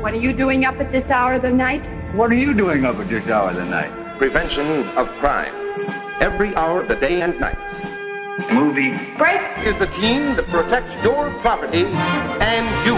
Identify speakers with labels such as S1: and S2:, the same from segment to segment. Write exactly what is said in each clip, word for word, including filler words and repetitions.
S1: What are you doing up at this hour of the night?
S2: What are you doing up at this hour of the night?
S3: Prevention of crime. Every hour of the day and night.
S2: Movie
S1: Break
S3: is the team that protects your property and you.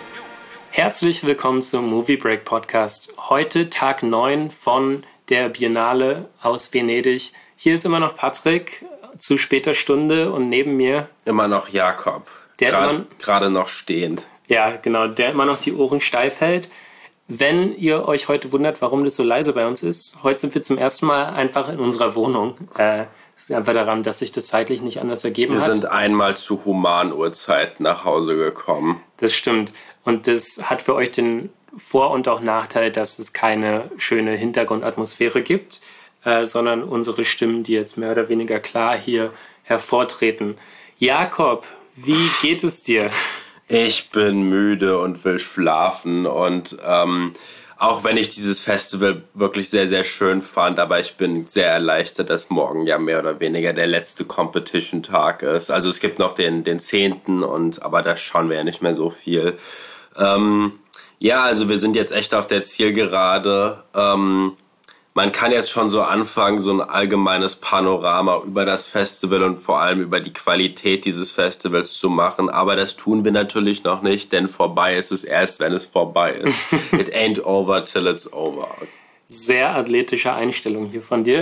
S4: Herzlich willkommen zum Movie Break Podcast. Heute Tag neun von der Biennale aus Venedig. Hier ist immer noch Patrick zu später Stunde und neben mir
S5: immer noch Jakob.
S4: Der
S5: Grad,
S4: immer,
S5: gerade noch stehend.
S4: Ja, genau, der immer noch die Ohren steif hält. Wenn ihr euch heute wundert, warum das so leise bei uns ist, heute sind wir zum ersten Mal einfach in unserer Wohnung. Äh, ist einfach daran, dass sich das zeitlich nicht anders ergeben
S5: wir
S4: hat.
S5: Wir sind einmal zu Humanuhrzeit nach Hause gekommen.
S4: Das stimmt. Und das hat für euch den Vor- und auch Nachteil, dass es keine schöne Hintergrundatmosphäre gibt, äh, sondern unsere Stimmen, die jetzt mehr oder weniger klar hier hervortreten. Jakob, wie geht es dir?
S5: Ich bin müde und will schlafen und ähm, auch wenn ich dieses Festival wirklich sehr, sehr schön fand, aber ich bin sehr erleichtert, dass morgen ja mehr oder weniger der letzte Competition-Tag ist. Also es gibt noch den, den zehnten und aber da schauen wir ja nicht mehr so viel. Ähm, ja, also wir sind jetzt echt auf der Zielgerade. Ähm, man kann jetzt schon so anfangen, so ein allgemeines Panorama über das Festival und vor allem über die Qualität dieses Festivals zu machen. Aber das tun wir natürlich noch nicht, denn vorbei ist es erst, wenn es vorbei ist. It ain't over till it's over.
S4: Sehr athletische Einstellung hier von dir.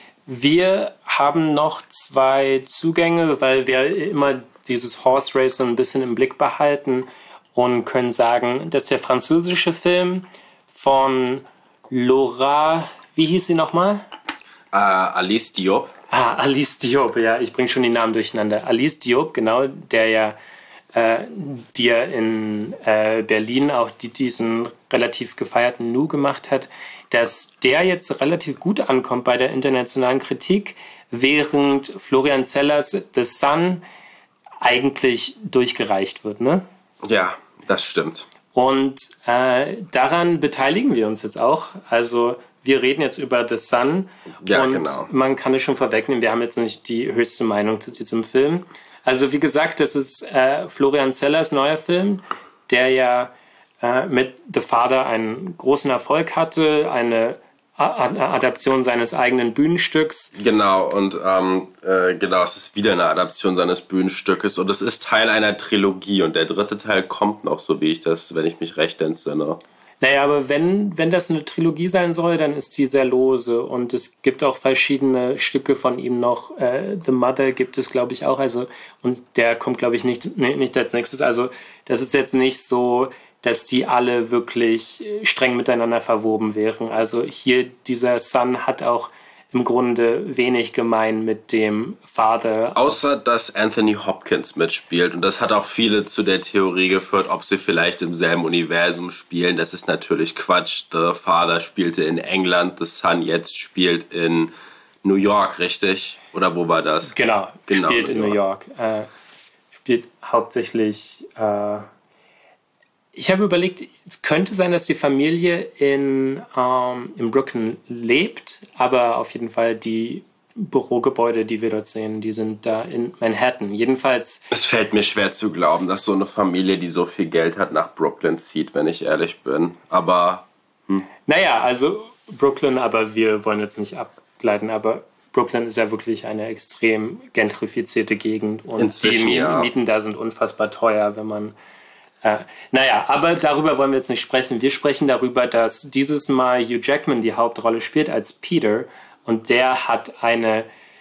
S4: Wir haben noch zwei Zugänge, weil wir immer dieses Horse Race so ein bisschen im Blick behalten und können sagen, dass der französische Film von Laura... Wie hieß sie nochmal?
S5: Uh, Alice Diop.
S4: Ah, Alice Diop, ja, ich bringe schon die Namen durcheinander. Alice Diop, genau, der ja, äh, die ja in äh, Berlin auch die, diesen relativ gefeierten Nu gemacht hat, dass der jetzt relativ gut ankommt bei der internationalen Kritik, während Florian Zellers The Sun eigentlich durchgereicht wird, ne?
S5: Ja, das stimmt.
S4: Und äh, daran beteiligen wir uns jetzt auch, also wir reden jetzt über The Sun
S5: ja,
S4: und
S5: genau.
S4: Man kann es schon vorwegnehmen, wir haben jetzt nicht die höchste Meinung zu diesem Film. Also wie gesagt, das ist äh, Florian Zellers neuer Film, der ja äh, mit The Father einen großen Erfolg hatte, eine A- Adaption seines eigenen Bühnenstücks.
S5: Genau, und ähm, äh, genau, es ist wieder eine Adaption seines Bühnenstückes und es ist Teil einer Trilogie und der dritte Teil kommt noch, so wie ich das, wenn ich mich recht entsinne.
S4: Naja, aber wenn, wenn das eine Trilogie sein soll, dann ist die sehr lose und es gibt auch verschiedene Stücke von ihm noch. Äh, The Mother gibt es, glaube ich, auch. Also, und der kommt, glaube ich, nicht, nicht als nächstes. Also das ist jetzt nicht so, dass die alle wirklich streng miteinander verwoben wären. Also hier, dieser Son hat auch im Grunde wenig gemein mit dem Father.
S5: Außer, dass Anthony Hopkins mitspielt. Und das hat auch viele zu der Theorie geführt, ob sie vielleicht im selben Universum spielen. Das ist natürlich Quatsch. The Father spielte in England, The Son jetzt spielt in New York, richtig? Oder wo war das?
S4: Genau,
S5: genau
S4: spielt in New York. Äh, spielt hauptsächlich... Äh, Ich habe überlegt, es könnte sein, dass die Familie in, ähm, in Brooklyn lebt, aber auf jeden Fall die Bürogebäude, die wir dort sehen, die sind da in Manhattan. Jedenfalls...
S5: Es fällt mir schwer zu glauben, dass so eine Familie, die so viel Geld hat, nach Brooklyn zieht, wenn ich ehrlich bin. Aber... Hm.
S4: Naja, also Brooklyn, aber wir wollen jetzt nicht abgleiten, aber Brooklyn ist ja wirklich eine extrem gentrifizierte Gegend und
S5: Inzwischen,
S4: die
S5: ja.
S4: Mieten da sind unfassbar teuer, wenn man... Äh, naja, aber darüber wollen wir jetzt nicht sprechen. Wir sprechen darüber, dass dieses Mal Hugh Jackman die Hauptrolle spielt als Peter und der hat eine,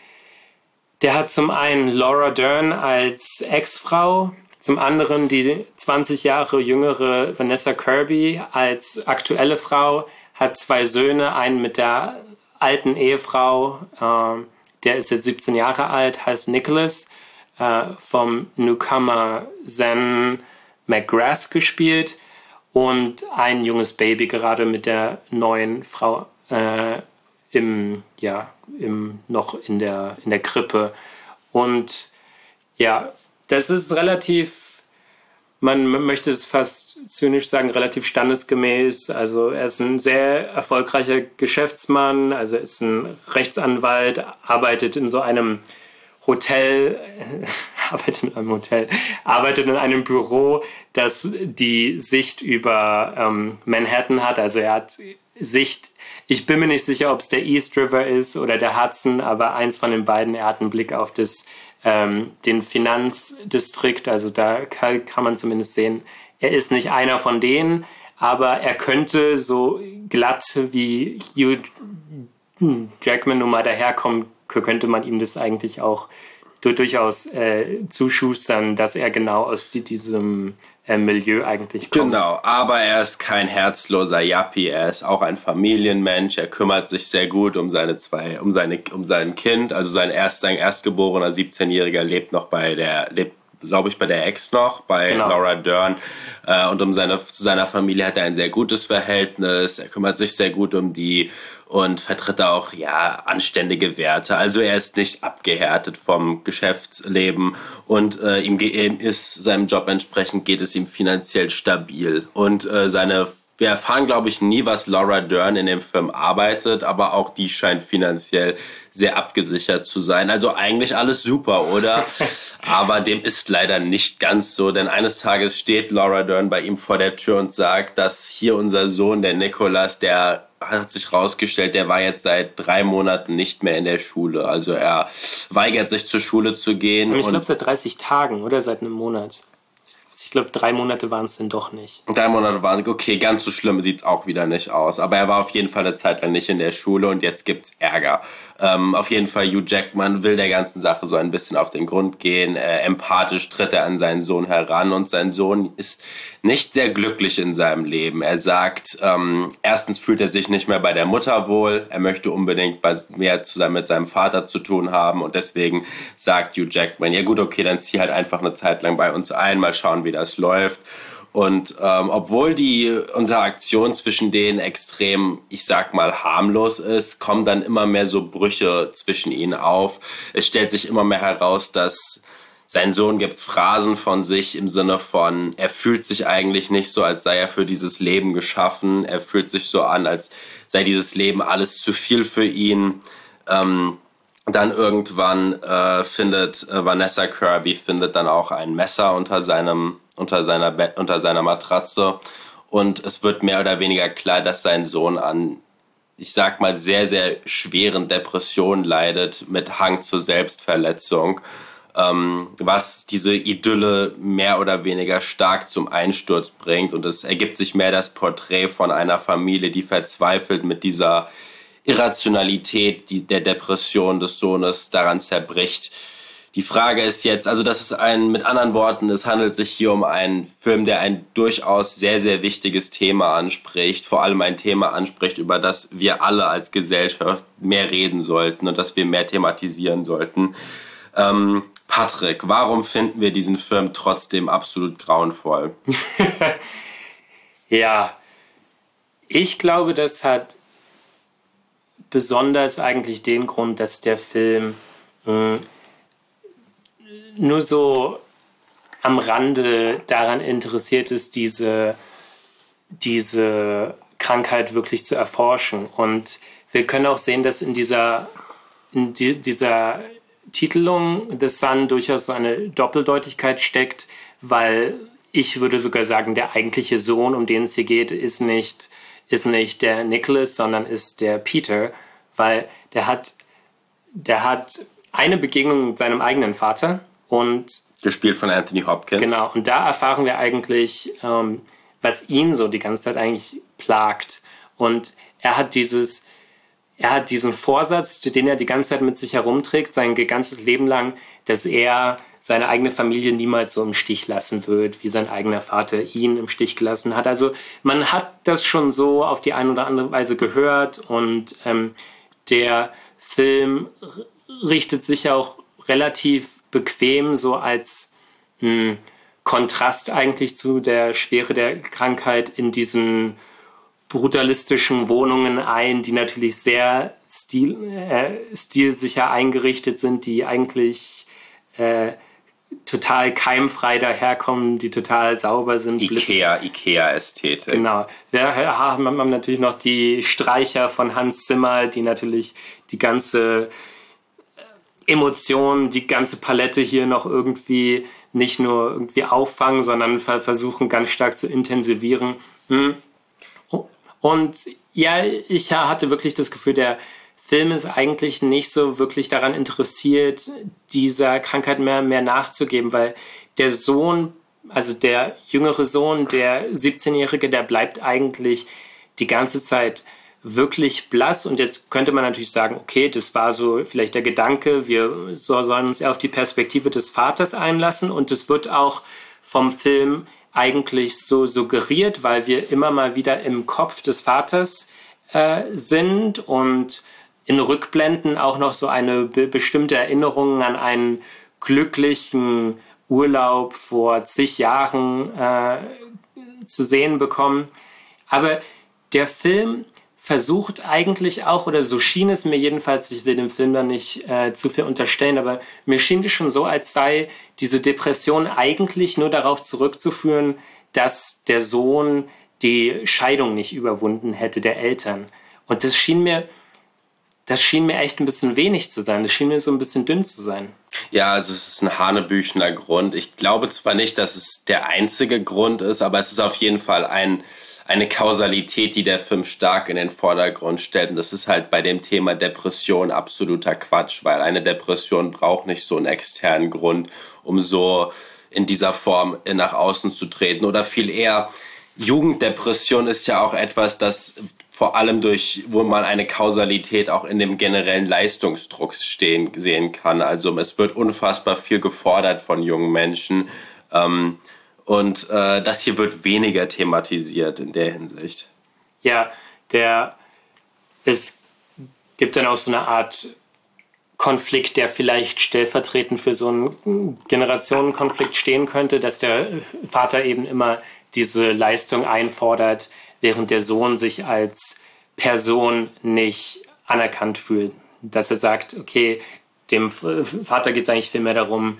S4: der hat zum einen Laura Dern als Ex-Frau, zum anderen die zwanzig Jahre jüngere Vanessa Kirby als aktuelle Frau, hat zwei Söhne, einen mit der alten Ehefrau, äh, der ist jetzt siebzehn Jahre alt, heißt Nicholas, äh, vom Newcomer Zen McGrath gespielt und ein junges Baby gerade mit der neuen Frau äh, im, ja, im, noch in der, in der Krippe. Und ja, das ist relativ, man möchte es fast zynisch sagen, relativ standesgemäß. Also er ist ein sehr erfolgreicher Geschäftsmann, also er ist ein Rechtsanwalt, arbeitet in so einem Hotel, arbeitet in einem Hotel, arbeitet in einem Büro, das die Sicht über ähm, Manhattan hat. Also er hat Sicht, ich bin mir nicht sicher, ob es der East River ist oder der Hudson, aber eins von den beiden, er hat einen Blick auf das, ähm, den Finanzdistrikt, also da kann, kann man zumindest sehen, er ist nicht einer von denen, aber er könnte so glatt wie Hugh Jackman nun mal daherkommen, könnte man ihm das eigentlich auch durchaus äh, zuschustern, dass er genau aus die, diesem äh, Milieu eigentlich kommt.
S5: Genau, aber er ist kein herzloser Yuppie, er ist auch ein Familienmensch, er kümmert sich sehr gut um seine zwei, um seine, um sein Kind, also sein erst, sein erstgeborener siebzehnjähriger lebt noch bei der, lebt glaube ich, bei der Ex noch, bei genau. Laura Dern. Äh, und um seine, zu seiner Familie hat er ein sehr gutes Verhältnis. Er kümmert sich sehr gut um die und vertritt auch, ja, anständige Werte. Also er ist nicht abgehärtet vom Geschäftsleben und äh, ihm ist seinem Job entsprechend geht es ihm finanziell stabil. Und äh, seine Wir erfahren, glaube ich, nie, was Laura Dern in dem Film arbeitet, aber auch die scheint finanziell sehr abgesichert zu sein. Also eigentlich alles super, oder? Aber dem ist leider nicht ganz so, denn eines Tages steht Laura Dern bei ihm vor der Tür und sagt, dass hier unser Sohn, der Nicholas, der hat sich rausgestellt, der war jetzt seit drei Monaten nicht mehr in der Schule. Also er weigert sich zur Schule zu gehen.
S4: Ich glaube seit dreißig Tagen oder seit einem Monat. Ich glaube, drei Monate waren es denn doch nicht.
S5: Drei Monate waren, okay, ganz so schlimm sieht es auch wieder nicht aus. Aber er war auf jeden Fall eine Zeit lang nicht in der Schule und jetzt gibt's Ärger. Ähm, auf jeden Fall, Hugh Jackman will der ganzen Sache so ein bisschen auf den Grund gehen. Äh, empathisch tritt er an seinen Sohn heran und sein Sohn ist nicht sehr glücklich in seinem Leben. Er sagt, ähm, erstens fühlt er sich nicht mehr bei der Mutter wohl. Er möchte unbedingt mehr zusammen mit seinem Vater zu tun haben und deswegen sagt Hugh Jackman, ja gut, okay, dann zieh halt einfach eine Zeit lang bei uns ein, mal schauen, wie das läuft. Und ähm, obwohl die Interaktion zwischen denen extrem, ich sag mal, harmlos ist, kommen dann immer mehr so Brüche zwischen ihnen auf. Es stellt sich immer mehr heraus, dass sein Sohn gibt Phrasen von sich im Sinne von, er fühlt sich eigentlich nicht so, als sei er für dieses Leben geschaffen. Er fühlt sich so an, als sei dieses Leben alles zu viel für ihn. Ähm, Dann irgendwann äh, findet äh, Vanessa Kirby findet dann auch ein Messer unter seinem unter seiner Bett, unter seiner Matratze und es wird mehr oder weniger klar, dass sein Sohn an, ich sag mal, sehr sehr schweren Depressionen leidet mit Hang zur Selbstverletzung, ähm, was diese Idylle mehr oder weniger stark zum Einsturz bringt und es ergibt sich mehr das Porträt von einer Familie, die verzweifelt mit dieser Irrationalität die der Depression des Sohnes daran zerbricht. Die Frage ist jetzt, also das ist ein, mit anderen Worten, es handelt sich hier um einen Film, der ein durchaus sehr, sehr wichtiges Thema anspricht, vor allem ein Thema anspricht, über das wir alle als Gesellschaft mehr reden sollten und das wir mehr thematisieren sollten. Ähm, Patrick, warum finden wir diesen Film trotzdem absolut grauenvoll?
S4: Ja, ich glaube, das hat besonders eigentlich den Grund, dass der Film mh, nur so am Rande daran interessiert ist, diese, diese Krankheit wirklich zu erforschen. Und wir können auch sehen, dass in dieser, in die, dieser Titelung The Sun durchaus so eine Doppeldeutigkeit steckt, weil ich würde sogar sagen, der eigentliche Sohn, um den es hier geht, ist nicht, ist nicht der Nicholas, sondern ist der Peter, weil der hat, der hat eine Begegnung mit seinem eigenen Vater und
S5: gespielt von Anthony Hopkins.
S4: Genau, und da erfahren wir eigentlich, ähm, was ihn so die ganze Zeit eigentlich plagt. Und er hat dieses, er hat diesen Vorsatz, den er die ganze Zeit mit sich herumträgt, sein ganzes Leben lang, dass er seine eigene Familie niemals so im Stich lassen wird, wie sein eigener Vater ihn im Stich gelassen hat. Also man hat das schon so auf die eine oder andere Weise gehört und ähm, der Film richtet sich auch relativ bequem so als mh, Kontrast eigentlich zu der Schwere der Krankheit in diesen brutalistischen Wohnungen ein, die natürlich sehr stil, äh, stilsicher eingerichtet sind, die eigentlich äh, total keimfrei daherkommen, die total sauber sind.
S5: Ikea, Ikea-Ästhetik.
S4: Genau. Wir haben natürlich noch die Streicher von Hans Zimmer, die natürlich die ganze Emotionen, die ganze Palette hier noch irgendwie nicht nur irgendwie auffangen, sondern versuchen ganz stark zu intensivieren. Und ja, ich hatte wirklich das Gefühl, der Film ist eigentlich nicht so wirklich daran interessiert, dieser Krankheit mehr, mehr nachzugeben, weil der Sohn, also der jüngere Sohn, der siebzehnjährige, der bleibt eigentlich die ganze Zeit wirklich blass. Und jetzt könnte man natürlich sagen, okay, das war so vielleicht der Gedanke, wir sollen uns eher auf die Perspektive des Vaters einlassen. Und das wird auch vom Film eigentlich so suggeriert, weil wir immer mal wieder im Kopf des Vaters äh, sind und in Rückblenden auch noch so eine be- bestimmte Erinnerung an einen glücklichen Urlaub vor zig Jahren äh, zu sehen bekommen. Aber der Film versucht eigentlich auch, oder so schien es mir jedenfalls, ich will dem Film da nicht äh, zu viel unterstellen, aber mir schien es schon so, als sei diese Depression eigentlich nur darauf zurückzuführen, dass der Sohn die Scheidung nicht überwunden hätte der Eltern. Und das schien mir, das schien mir echt ein bisschen wenig zu sein. Das schien mir so ein bisschen dünn zu sein.
S5: Ja, also es ist ein hanebüchener Grund. Ich glaube zwar nicht, dass es der einzige Grund ist, aber es ist auf jeden Fall ein eine Kausalität, die der Film stark in den Vordergrund stellt. Und das ist halt bei dem Thema Depression absoluter Quatsch, weil eine Depression braucht nicht so einen externen Grund, um so in dieser Form nach außen zu treten. Oder viel eher, Jugenddepression ist ja auch etwas, das vor allem durch, wo man eine Kausalität auch in dem generellen Leistungsdruck stehen, sehen kann. Also es wird unfassbar viel gefordert von jungen Menschen, ähm, Und äh, das hier wird weniger thematisiert in der Hinsicht.
S4: Ja, der, es gibt dann auch so eine Art Konflikt, der vielleicht stellvertretend für so einen Generationenkonflikt stehen könnte, dass der Vater eben immer diese Leistung einfordert, während der Sohn sich als Person nicht anerkannt fühlt. Dass er sagt, okay, dem Vater geht es eigentlich viel mehr darum,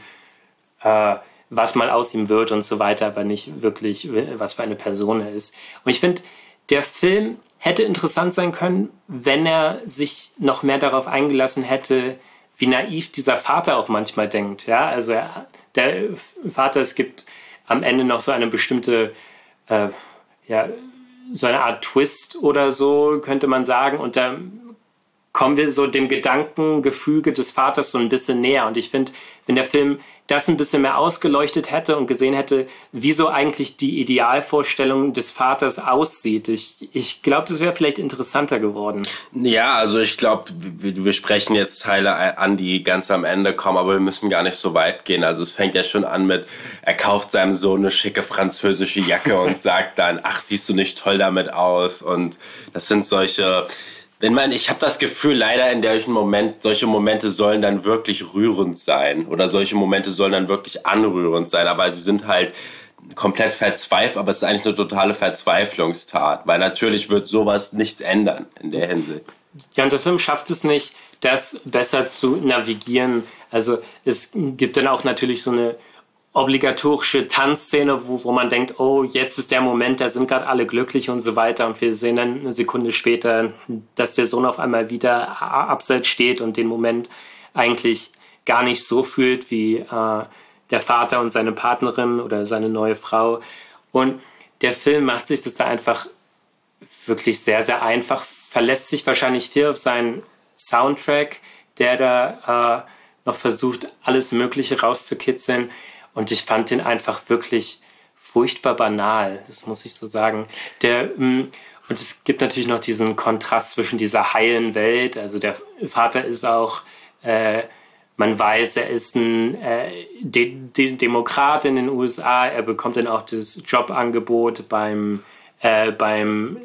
S4: äh, was mal aus ihm wird und so weiter, aber nicht wirklich, was für eine Person er ist. Und ich finde, der Film hätte interessant sein können, wenn er sich noch mehr darauf eingelassen hätte, wie naiv dieser Vater auch manchmal denkt. Ja, also er, der Vater, es gibt am Ende noch so eine bestimmte, äh, ja, so eine Art Twist oder so, könnte man sagen. Und da kommen wir so dem Gedankengefüge des Vaters so ein bisschen näher. Und ich finde, wenn der Film das ein bisschen mehr ausgeleuchtet hätte und gesehen hätte, wie so eigentlich die Idealvorstellung des Vaters aussieht. Ich, ich glaube, das wäre vielleicht interessanter geworden.
S5: Ja, also ich glaube, wir, wir sprechen jetzt Teile an, die ganz am Ende kommen, aber wir müssen gar nicht so weit gehen. Also es fängt ja schon an mit, er kauft seinem Sohn eine schicke französische Jacke und sagt dann, ach, siehst du nicht toll damit aus? Und das sind solche... Wenn man, ich habe das Gefühl, leider in solchen Moment, solche Momente sollen dann wirklich rührend sein oder solche Momente sollen dann wirklich anrührend sein, aber sie sind halt komplett verzweifelt, aber es ist eigentlich eine totale Verzweiflungstat, weil natürlich wird sowas nichts ändern in der Hinsicht.
S4: Ja, und der Film schafft es nicht, das besser zu navigieren. Also es gibt dann auch natürlich so eine obligatorische Tanzszene, wo, wo man denkt, oh, jetzt ist der Moment, da sind gerade alle glücklich und so weiter. Und wir sehen dann eine Sekunde später, dass der Sohn auf einmal wieder abseits steht und den Moment eigentlich gar nicht so fühlt wie äh, der Vater und seine Partnerin oder seine neue Frau. Und der Film macht sich das da einfach wirklich sehr, sehr einfach, verlässt sich wahrscheinlich viel auf seinen Soundtrack, der da äh, noch versucht, alles Mögliche rauszukitzeln. Und ich fand den einfach wirklich furchtbar banal, das muss ich so sagen. Der, und es gibt natürlich noch diesen Kontrast zwischen dieser heilen Welt. Also der Vater ist auch, äh, man weiß, er ist ein äh, De- De- Demokrat in den U S A. Er bekommt dann auch das Jobangebot beim, äh, beim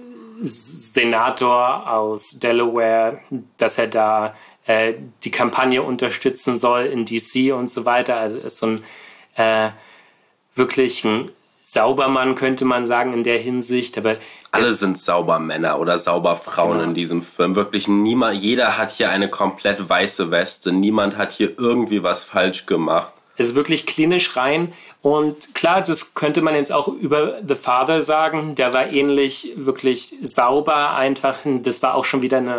S4: Senator aus Delaware, dass er da äh, die Kampagne unterstützen soll in D C und so weiter. Also er ist so ein Äh, wirklich ein Saubermann, könnte man sagen, in der Hinsicht. Aber
S5: alle sind Saubermänner oder Sauberfrauen genau. In diesem Film. Wirklich niemand, jeder hat hier eine komplett weiße Weste. Niemand hat hier irgendwie was falsch gemacht.
S4: Es ist wirklich klinisch rein. Und klar, das könnte man jetzt auch über The Father sagen. Der war ähnlich wirklich sauber einfach. Das war auch schon wieder eine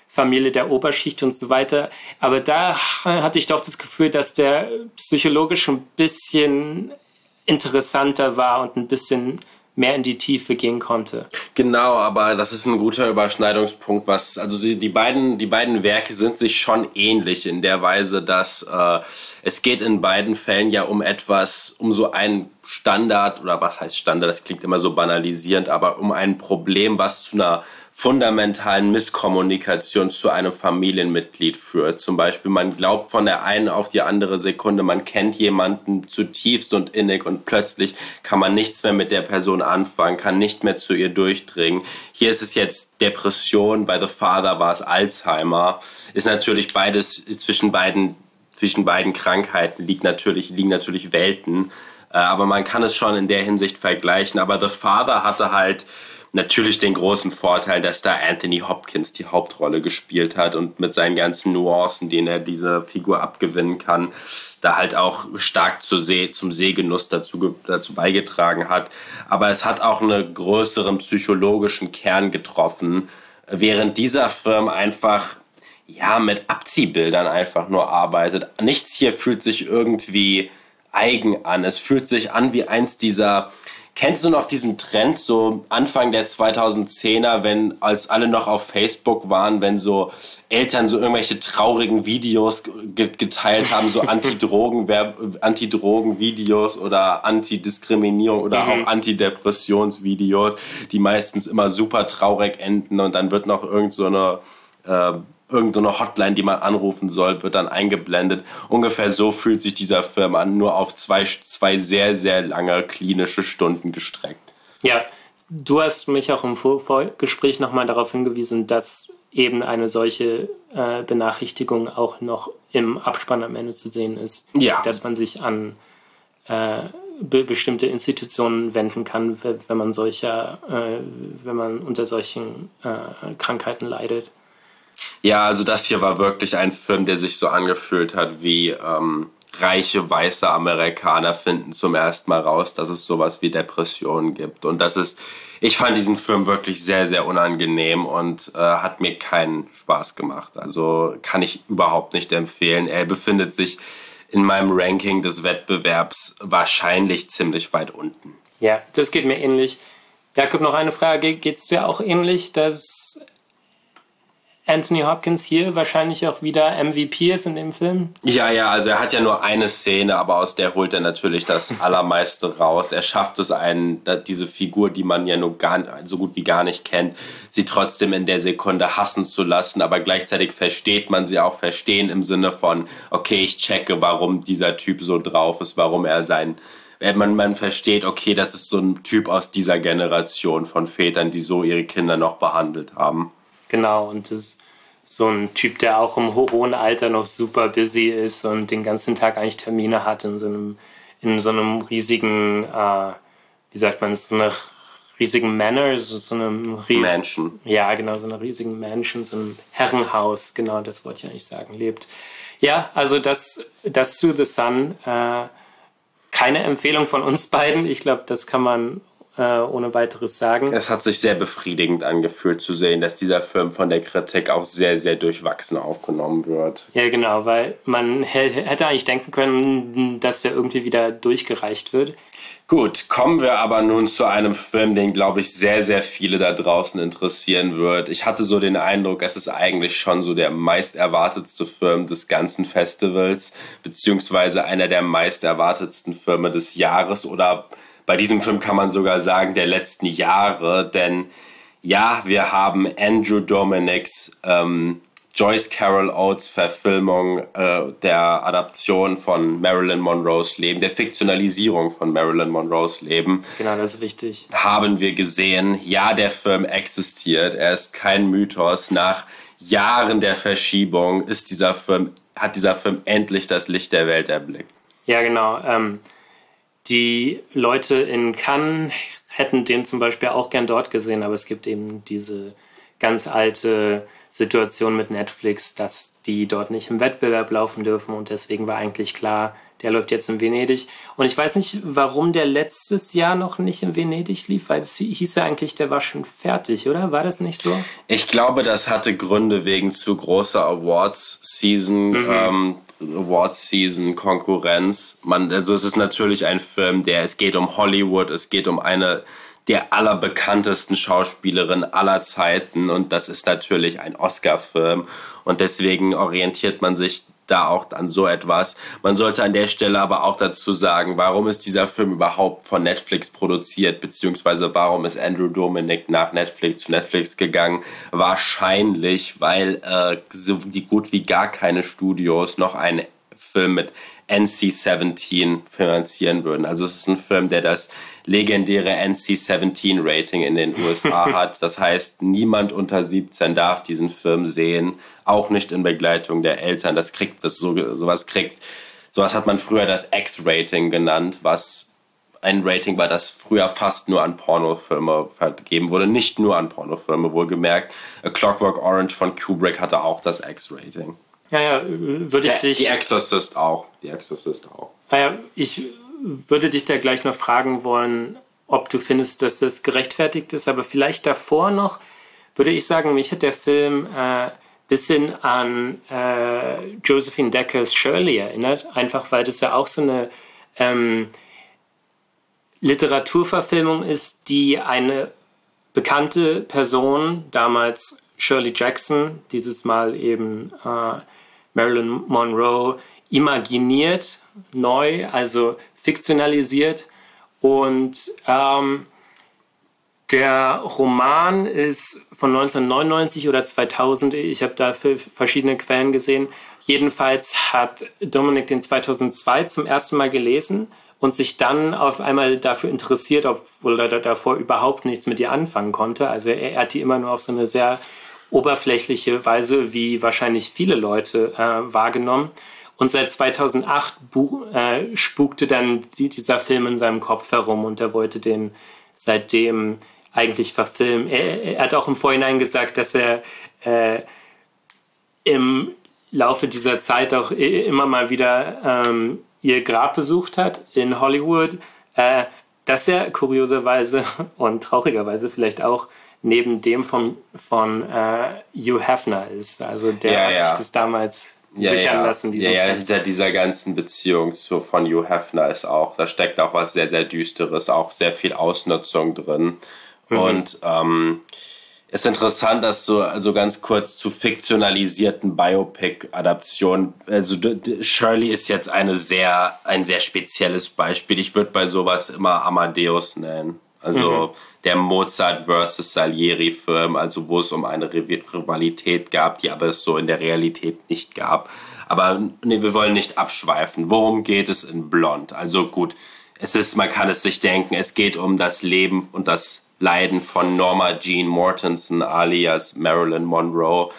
S4: Familie der Oberschicht und so weiter. Aber da hatte ich doch das Gefühl, dass der psychologisch ein bisschen interessanter war und ein bisschen mehr in die Tiefe gehen konnte.
S5: Genau, aber das ist ein guter Überschneidungspunkt, was, also sie, die beiden, die beiden Werke sind sich schon ähnlich in der Weise, dass äh, es geht in beiden Fällen ja um etwas, um so einen Standard, oder was heißt Standard, das klingt immer so banalisierend, aber um ein Problem, was zu einer fundamentalen Misskommunikation zu einem Familienmitglied führt. Zum Beispiel, man glaubt von der einen auf die andere Sekunde, man kennt jemanden zutiefst und innig und plötzlich kann man nichts mehr mit der Person anfangen, kann nicht mehr zu ihr durchdringen. Hier ist es jetzt Depression, bei The Father war es Alzheimer. Ist natürlich beides, zwischen beiden, zwischen beiden Krankheiten liegt natürlich, liegen natürlich Welten. Aber man kann es schon in der Hinsicht vergleichen. Aber The Father hatte halt natürlich den großen Vorteil, dass da Anthony Hopkins die Hauptrolle gespielt hat und mit seinen ganzen Nuancen, denen er diese Figur abgewinnen kann, da halt auch stark zu See, zum Sehgenuss dazu, dazu beigetragen hat. Aber es hat auch einen größeren psychologischen Kern getroffen, während dieser Film einfach ja mit Abziehbildern einfach nur arbeitet. Nichts hier fühlt sich irgendwie eigen an. Es fühlt sich an wie eins dieser... Kennst du noch diesen Trend, so Anfang der zweitausendzehner, wenn, als alle noch auf Facebook waren, wenn so Eltern so irgendwelche traurigen Videos geteilt haben, so Anti-Drogen, Anti-Drogen-Videos oder Anti-Diskriminierung oder mhm. auch Antidepressionsvideos, die meistens immer super traurig enden und dann wird noch irgend so eine äh, irgendeine Hotline, die man anrufen soll, wird dann eingeblendet. Ungefähr so fühlt sich dieser Film an, nur auf zwei, zwei sehr, sehr lange klinische Stunden gestreckt.
S4: Ja, du hast mich auch im Vorgespräch nochmal darauf hingewiesen, dass eben eine solche äh, Benachrichtigung auch noch im Abspann am Ende zu sehen ist.
S5: Ja.
S4: Dass man sich an äh, be- bestimmte Institutionen wenden kann, wenn man solcher, äh, wenn man unter solchen äh, Krankheiten leidet.
S5: Ja, also das hier war wirklich ein Film, der sich so angefühlt hat wie ähm, reiche weiße Amerikaner finden zum ersten Mal raus, dass es sowas wie Depressionen gibt. Und das ist, ich fand diesen Film wirklich sehr, sehr unangenehm und äh, hat mir keinen Spaß gemacht. Also kann ich überhaupt nicht empfehlen. Er befindet sich in meinem Ranking des Wettbewerbs wahrscheinlich ziemlich weit unten.
S4: Ja, das geht mir ähnlich. Jakob, noch eine Frage. Geht es dir auch ähnlich, dass Anthony Hopkins hier wahrscheinlich auch wieder M V P ist in dem Film?
S5: Ja, ja, also er hat ja nur eine Szene, aber aus der holt er natürlich das Allermeiste raus. Er schafft es, einen, diese Figur, die man ja nur gar, so gut wie gar nicht kennt, sie trotzdem in der Sekunde hassen zu lassen, aber gleichzeitig versteht man sie auch, verstehen im Sinne von, okay, ich checke, warum dieser Typ so drauf ist, warum er sein... Man, man versteht, okay, das ist so ein Typ aus dieser Generation von Vätern, die so ihre Kinder noch behandelt haben.
S4: Genau, und das ist so ein Typ, der auch im hohen Alter noch super busy ist und den ganzen Tag eigentlich Termine hat in so einem, in so einem riesigen, äh, wie sagt man, so einer riesigen Manor, so, so einem Rie-
S5: Mansion.
S4: Ja, genau, so einer riesigen Mansion, so einem Herrenhaus, genau, das wollte ich eigentlich sagen, lebt. Ja, also das, das To the Sun, äh, keine Empfehlung von uns beiden. Ich glaube, das kann man ohne weiteres sagen.
S5: Es hat sich sehr befriedigend angefühlt zu sehen, dass dieser Film von der Kritik auch sehr, sehr durchwachsen aufgenommen wird.
S4: Ja, genau, weil man hätte eigentlich denken können, dass der irgendwie wieder durchgereicht wird.
S5: Gut, kommen wir aber nun zu einem Film, den, glaube ich, sehr, sehr viele da draußen interessieren wird. Ich hatte so den Eindruck, es ist eigentlich schon so der meist erwartetste Film des ganzen Festivals, beziehungsweise einer der meist erwartetsten Filme des Jahres oder bei diesem Film kann man sogar sagen, der letzten Jahre, denn ja, wir haben Andrew Dominics ähm, Joyce Carol Oates Verfilmung äh, der Adaption von Marilyn Monroes Leben, der Fiktionalisierung von Marilyn Monroes Leben.
S4: Genau, das ist wichtig.
S5: Haben wir gesehen, ja, der Film existiert, er ist kein Mythos. Nach Jahren der Verschiebung ist dieser Film, hat dieser Film endlich das Licht der Welt erblickt.
S4: Ja, genau, ähm, die Leute in Cannes hätten den zum Beispiel auch gern dort gesehen, aber es gibt eben diese ganz alte Situation mit Netflix, dass die dort nicht im Wettbewerb laufen dürfen und deswegen war eigentlich klar, Der läuft jetzt in Venedig. Und ich weiß nicht, warum der letztes Jahr noch nicht in Venedig lief, weil es hieß ja eigentlich, der war schon fertig, oder? War das nicht so?
S5: Ich glaube, das hatte Gründe wegen zu großer Awards-Season, mhm. ähm, Awards-Season-Konkurrenz. Man, also es ist natürlich ein Film, der, es geht um Hollywood, es geht um eine der allerbekanntesten Schauspielerin aller Zeiten und das ist natürlich ein Oscar-Film und deswegen orientiert man sich da auch an so etwas. Man sollte an der Stelle aber auch dazu sagen, warum ist dieser Film überhaupt von Netflix produziert, beziehungsweise warum ist Andrew Dominik nach Netflix zu Netflix gegangen? Wahrscheinlich, weil äh, so die gut wie gar keine Studios noch einen Film mit N C siebzehn finanzieren würden. Also es ist ein Film, der das legendäre N C siebzehn Rating in den U S A hat. Das heißt, niemand unter siebzehn darf diesen Film sehen, auch nicht in Begleitung der Eltern. Das kriegt, das so, sowas kriegt, sowas hat man früher das X-Rating genannt, was ein Rating war, das früher fast nur an Pornofilme vergeben wurde. Nicht nur an Pornofilme, wohlgemerkt. A Clockwork Orange von Kubrick hatte auch das X-Rating.
S4: Ja, ja, würde ich
S5: der,
S4: dich...
S5: Die Exorcist auch. Die Exorcist auch.
S4: Ja, ich würde dich da gleich noch fragen wollen, ob du findest, dass das gerechtfertigt ist, aber vielleicht davor noch würde ich sagen, mich hat der Film ein äh, bisschen an äh, Josephine Deckers Shirley erinnert, einfach weil das ja auch so eine ähm, Literaturverfilmung ist, die eine bekannte Person, damals Shirley Jackson, dieses Mal eben äh, Marilyn Monroe, imaginiert, neu, also fiktionalisiert. Und ähm, der Roman ist von neunzehnhundertneunundneunzig oder zweitausend, ich habe dafür verschiedene Quellen gesehen. Jedenfalls hat Dominik den zweitausendzwei zum ersten Mal gelesen und sich dann auf einmal dafür interessiert, obwohl er davor überhaupt nichts mit ihr anfangen konnte. Also er, er hat die immer nur auf so eine sehr oberflächliche Weise, wie wahrscheinlich viele Leute äh, wahrgenommen. Und seit zweitausendacht buch, äh, spukte dann die, dieser Film in seinem Kopf herum und er wollte den seitdem eigentlich verfilmen. Er, er hat auch im Vorhinein gesagt, dass er äh, im Laufe dieser Zeit auch immer mal wieder ähm, ihr Grab besucht hat in Hollywood, äh, dass er kurioserweise und traurigerweise vielleicht auch neben dem von, von äh, Hugh Hefner ist. Also der
S5: ja,
S4: hat
S5: ja.
S4: sich das damals
S5: ja,
S4: sichern
S5: ja.
S4: lassen.
S5: Ja, ja, dieser, dieser ganzen Beziehung zu, von Hugh Hefner ist auch, da steckt auch was sehr, sehr Düsteres, auch sehr viel Ausnutzung drin. Mhm. Und ähm, es ist interessant, dass so also ganz kurz zu fiktionalisierten Biopic-Adaptionen, also Shirley ist jetzt eine sehr, ein sehr spezielles Beispiel. Ich würde bei sowas immer Amadeus nennen. Also mhm. der Mozart versus Salieri-Film, also wo es um eine Rivalität gab, die aber es so in der Realität nicht gab. Aber nee, wir wollen nicht abschweifen. Worum geht es in Blonde? Also gut, es ist, man kann es sich denken, es geht um das Leben und das Leiden von Norma Jean Mortensen alias Marilyn Monroe.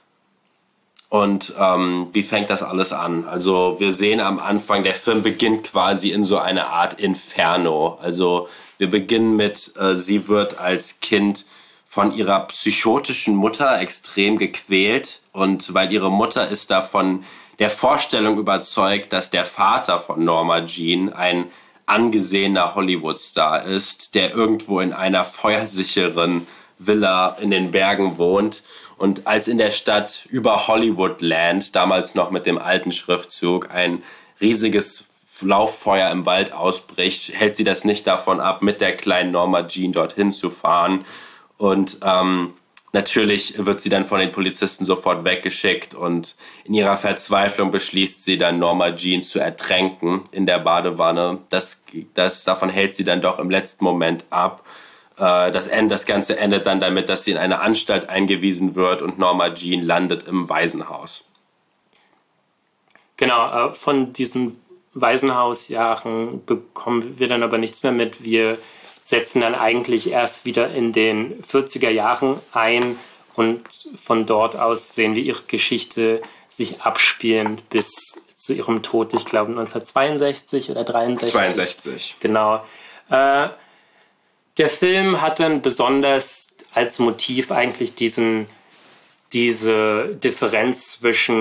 S5: Und ähm, wie fängt das alles an? Also wir sehen am Anfang, der Film beginnt quasi in so eine Art Inferno. Also wir beginnen mit, äh, sie wird als Kind von ihrer psychotischen Mutter extrem gequält. Und weil ihre Mutter ist davon der Vorstellung überzeugt, dass der Vater von Norma Jean ein angesehener Hollywood-Star ist, der irgendwo in einer feuersicheren Villa in den Bergen wohnt. Und als in der Stadt über Hollywoodland, damals noch mit dem alten Schriftzug, ein riesiges Lauffeuer im Wald ausbricht, hält sie das nicht davon ab, mit der kleinen Norma Jean dorthin zu fahren. Und ähm, natürlich wird sie dann von den Polizisten sofort weggeschickt und in ihrer Verzweiflung beschließt sie dann, Norma Jean zu ertränken in der Badewanne. Das, das, davon hält sie dann doch im letzten Moment ab. Das, Ende, das Ganze endet dann damit, dass sie in eine Anstalt eingewiesen wird und Norma Jean landet im Waisenhaus.
S4: Genau, von diesen Waisenhausjahren bekommen wir dann aber nichts mehr mit. Wir setzen dann eigentlich erst wieder in den vierziger Jahren ein und von dort aus sehen wir ihre Geschichte sich abspielen bis zu ihrem Tod, ich glaube neunzehnhundertzweiundsechzig oder dreiundsechzig.
S5: zweiundsechzig.
S4: Genau. Äh, Der Film hat dann besonders als Motiv eigentlich diesen, diese Differenz zwischen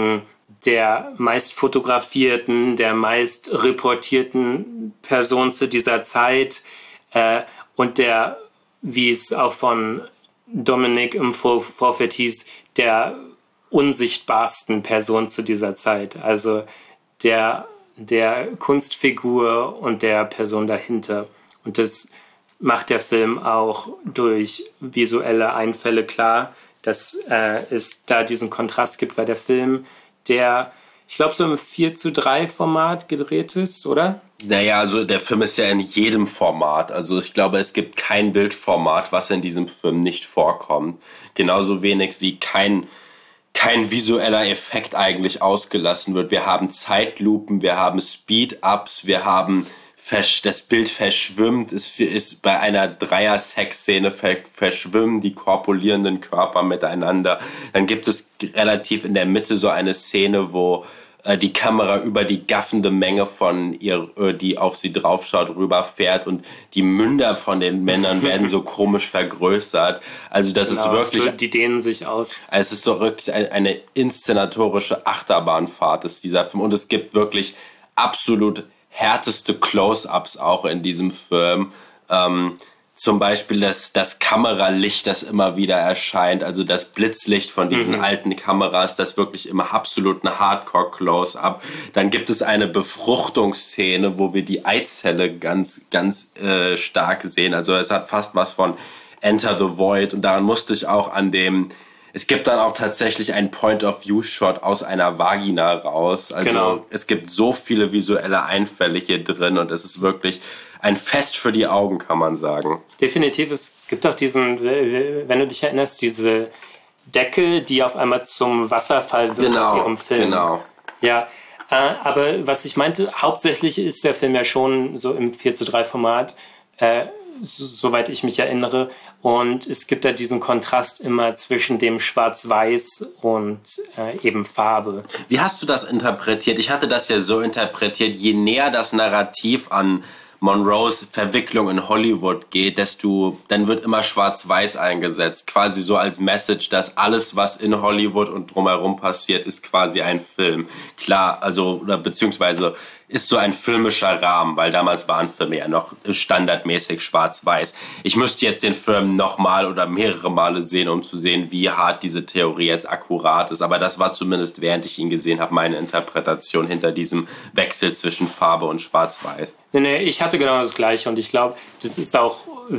S4: der meist fotografierten, der meist reportierten Person zu dieser Zeit äh, und der, wie es auch von Dominik im Vor- Vorfeld hieß, der unsichtbarsten Person zu dieser Zeit. Also der, der Kunstfigur und der Person dahinter. Und das macht der Film auch durch visuelle Einfälle klar, dass äh, es da diesen Kontrast gibt, weil der Film, der, ich glaube, so im vier zu drei Format gedreht ist, oder?
S5: Naja, also der Film ist ja in jedem Format. Also ich glaube, es gibt kein Bildformat, was in diesem Film nicht vorkommt. Genauso wenig wie kein, kein visueller Effekt eigentlich ausgelassen wird. Wir haben Zeitlupen, wir haben Speed-Ups, wir haben das Bild verschwimmt, es ist bei einer Dreier-Sex-Szene verschwimmen die korpulierenden Körper miteinander. Dann gibt es relativ in der Mitte so eine Szene, wo äh, die Kamera über die gaffende Menge von ihr, äh, die auf sie draufschaut, rüberfährt und die Münder von den Männern werden so komisch vergrößert. Also das genau, ist wirklich...
S4: So, die dehnen sich aus.
S5: Es ist so wirklich eine, eine inszenatorische Achterbahnfahrt, ist dieser Film. Und es gibt wirklich absolut härteste Close-Ups auch in diesem Film. Ähm, zum Beispiel das, das Kameralicht, das immer wieder erscheint, also das Blitzlicht von diesen mhm. alten Kameras, das wirklich immer absolut ein Hardcore-Close-Up. Dann gibt es eine Befruchtungsszene, wo wir die Eizelle ganz, ganz äh, stark sehen. Also es hat fast was von Enter the Void und daran musste ich auch an dem Es gibt dann auch tatsächlich einen Point-of-View-Shot aus einer Vagina raus. Also genau. Es gibt so viele visuelle Einfälle hier drin und es ist wirklich ein Fest für die Augen, kann man sagen.
S4: Definitiv. Es gibt auch diesen, wenn du dich erinnerst, diese Decke, die auf einmal zum Wasserfall wird
S5: genau,
S4: aus ihrem Film.
S5: Genau.
S4: Ja, äh, aber was ich meinte, hauptsächlich ist der Film ja schon so im vier zu drei Format, äh, soweit ich mich erinnere. Und es gibt da diesen Kontrast immer zwischen dem Schwarz-Weiß und äh, eben Farbe.
S5: Wie hast du das interpretiert? Ich hatte das ja so interpretiert, je näher das Narrativ an Monroes Verwicklung in Hollywood geht, desto, dann wird immer Schwarz-Weiß eingesetzt. Quasi so als Message, dass alles, was in Hollywood und drumherum passiert, ist quasi ein Film. Klar, also, oder beziehungsweise ist so ein filmischer Rahmen, weil damals waren Filme ja noch standardmäßig schwarz-weiß. Ich müsste jetzt den Film nochmal oder mehrere Male sehen, um zu sehen, wie hart diese Theorie jetzt akkurat ist. Aber das war zumindest, während ich ihn gesehen habe, meine Interpretation hinter diesem Wechsel zwischen Farbe und schwarz-weiß.
S4: Nee, nee, ich hatte genau das Gleiche und ich glaube, das ist auch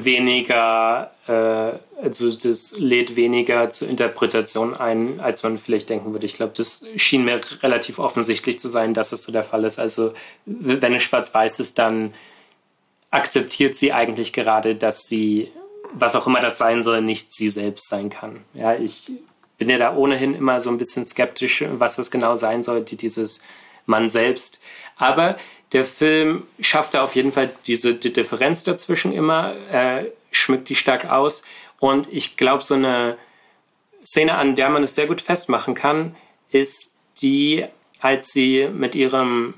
S4: weniger, äh, also das lädt weniger zur Interpretation ein, als man vielleicht denken würde. Ich glaube, das schien mir relativ offensichtlich zu sein, dass es so der Fall ist. Also wenn es schwarz-weiß ist, dann akzeptiert sie eigentlich gerade, dass sie, was auch immer das sein soll, nicht sie selbst sein kann. Ja, ich bin ja da ohnehin immer so ein bisschen skeptisch, was das genau sein soll, dieses Mann selbst. Aber der Film schafft da auf jeden Fall diese die Differenz dazwischen immer, äh, schmückt die stark aus. Und ich glaube, so eine Szene, an der man es sehr gut festmachen kann, ist die, als sie mit ihrem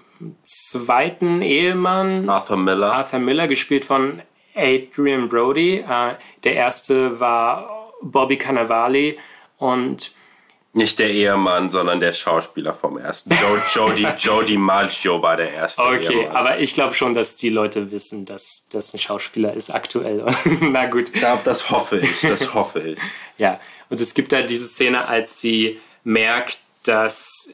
S4: zweiten Ehemann,
S5: Arthur Miller,
S4: Arthur Miller gespielt von Adrian Brody, äh, der erste war Bobby Cannavale und
S5: nicht der Ehemann, sondern der Schauspieler vom ersten. Joe, Joe, Di, Joe DiMaggio war der erste
S4: okay,
S5: Ehemann.
S4: Aber ich glaube schon, dass die Leute wissen, dass das ein Schauspieler ist aktuell. Na gut.
S5: Das hoffe ich, das hoffe ich.
S4: Ja, und es gibt da diese Szene, als sie merkt, dass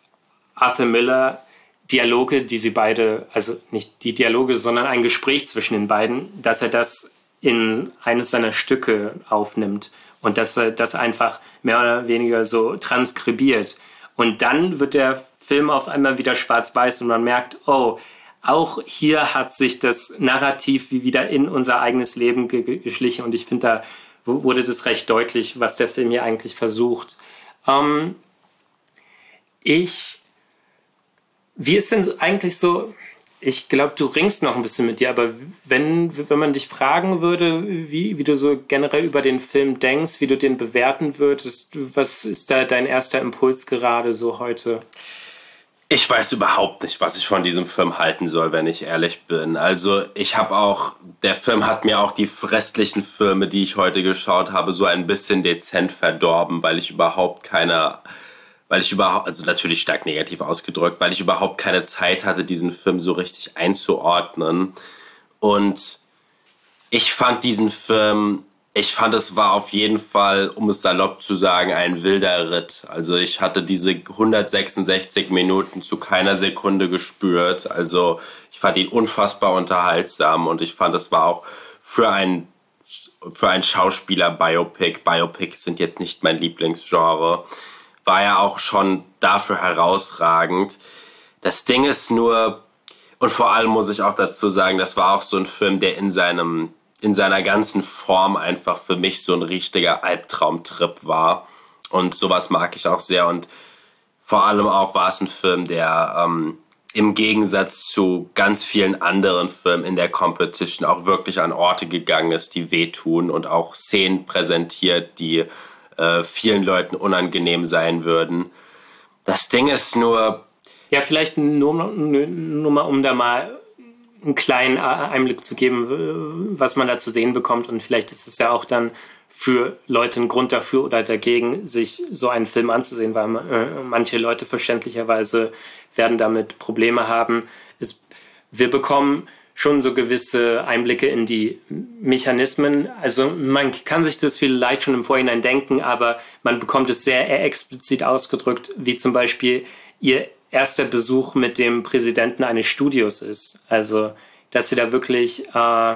S4: Arthur Miller Dialoge, die sie beide, also nicht die Dialoge, sondern ein Gespräch zwischen den beiden, dass er das in eines seiner Stücke aufnimmt. Und dass er das einfach mehr oder weniger so transkribiert. Und dann wird der Film auf einmal wieder schwarz-weiß und man merkt, oh, auch hier hat sich das Narrativ wie wieder in unser eigenes Leben ge- geschlichen. Und ich finde, da wurde das recht deutlich, was der Film hier eigentlich versucht. Ähm, ich, wie ist denn eigentlich so... Ich glaube, du ringst noch ein bisschen mit dir, aber wenn, wenn man dich fragen würde, wie, wie du so generell über den Film denkst, wie du den bewerten würdest, was ist da dein erster Impuls gerade so heute?
S5: Ich weiß überhaupt nicht, was ich von diesem Film halten soll, wenn ich ehrlich bin. Also ich habe auch, der Film hat mir auch die restlichen Filme, die ich heute geschaut habe, so ein bisschen dezent verdorben, weil ich überhaupt keine weil ich überhaupt, also natürlich stark negativ ausgedrückt, weil ich überhaupt keine Zeit hatte, diesen Film so richtig einzuordnen. Und ich fand diesen Film, ich fand, es war auf jeden Fall, um es salopp zu sagen, ein wilder Ritt. Also ich hatte diese hundertsechsundsechzig Minuten zu keiner Sekunde gespürt. Also ich fand ihn unfassbar unterhaltsam und ich fand, es war auch für ein, für ein Schauspieler-Biopic, Biopics sind jetzt nicht mein Lieblingsgenre, war er auch schon dafür herausragend. Das Ding ist nur, und vor allem muss ich auch dazu sagen, das war auch so ein Film, der in seinem in seiner ganzen Form einfach für mich so ein richtiger Albtraumtrip war. Und sowas mag ich auch sehr. Und vor allem auch war es ein Film, der ähm, im Gegensatz zu ganz vielen anderen Filmen in der Competition auch wirklich an Orte gegangen ist, die wehtun und auch Szenen präsentiert, die äh, vielen Leuten unangenehm sein würden. Das Ding ist nur...
S4: Ja, vielleicht nur, nur mal, um da mal einen kleinen Einblick zu geben, was man da zu sehen bekommt. Und vielleicht ist es ja auch dann für Leute ein Grund dafür oder dagegen, sich so einen Film anzusehen, weil äh, manche Leute verständlicherweise werden damit Probleme haben. Es, wir bekommen schon so gewisse Einblicke in die Mechanismen. Also man kann sich das vielleicht schon im Vorhinein denken, aber man bekommt es sehr explizit ausgedrückt, wie zum Beispiel ihr erster Besuch mit dem Präsidenten eines Studios ist. Also, dass sie da wirklich äh,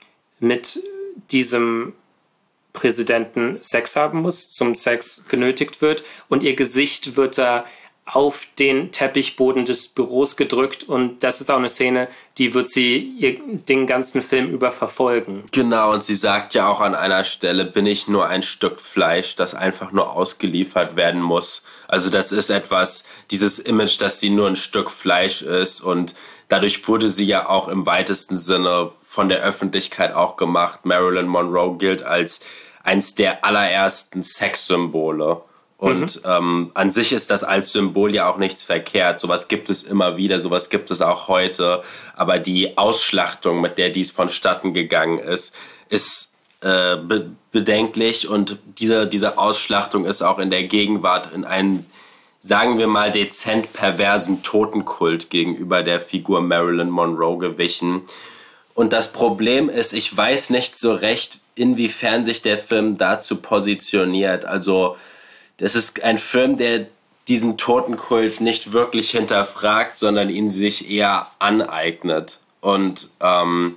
S4: mit diesem Präsidenten Sex haben muss, zum Sex genötigt wird und ihr Gesicht wird da auf den Teppichboden des Büros gedrückt und das ist auch eine Szene, die wird sie ihr, den ganzen Film über verfolgen.
S5: Genau, und sie sagt ja auch an einer Stelle, bin ich nur ein Stück Fleisch, das einfach nur ausgeliefert werden muss. Also das ist etwas, dieses Image, dass sie nur ein Stück Fleisch ist und dadurch wurde sie ja auch im weitesten Sinne von der Öffentlichkeit auch gemacht. Marilyn Monroe gilt als eins der allerersten Sexsymbole. Und mhm. ähm, an sich ist das als Symbol ja auch nichts verkehrt. Sowas gibt es immer wieder, sowas gibt es auch heute. Aber die Ausschlachtung, mit der dies vonstatten gegangen ist, ist äh, be- bedenklich. Und diese, diese Ausschlachtung ist auch in der Gegenwart in einen, sagen wir mal, dezent perversen Totenkult gegenüber der Figur Marilyn Monroe gewichen. Und das Problem ist, ich weiß nicht so recht, inwiefern sich der Film dazu positioniert. Also das ist ein Film, der diesen Totenkult nicht wirklich hinterfragt, sondern ihn sich eher aneignet. Und ähm,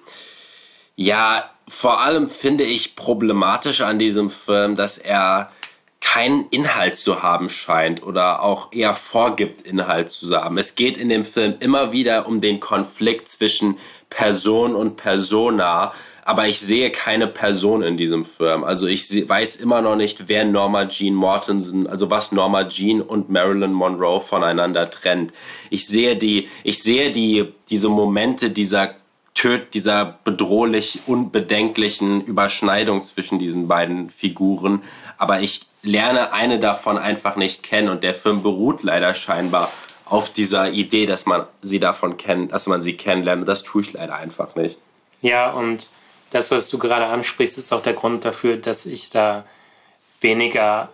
S5: ja, vor allem finde ich problematisch an diesem Film, dass er keinen Inhalt zu haben scheint oder auch eher vorgibt, Inhalt zu haben. Es geht in dem Film immer wieder um den Konflikt zwischen Person und Persona, aber ich sehe keine Person in diesem Film. Also ich weiß immer noch nicht, wer Norma Jean Mortensen, also was Norma Jean und Marilyn Monroe voneinander trennt. Ich sehe die, ich sehe die, diese Momente dieser Töt, dieser bedrohlich unbedenklichen Überschneidung zwischen diesen beiden Figuren, aber ich lerne eine davon einfach nicht kennen und der Film beruht leider scheinbar auf dieser Idee, dass man sie davon kennt, dass man sie kennenlernt. Und das tue ich leider einfach nicht.
S4: Ja, und das, was du gerade ansprichst, ist auch der Grund dafür, dass ich da weniger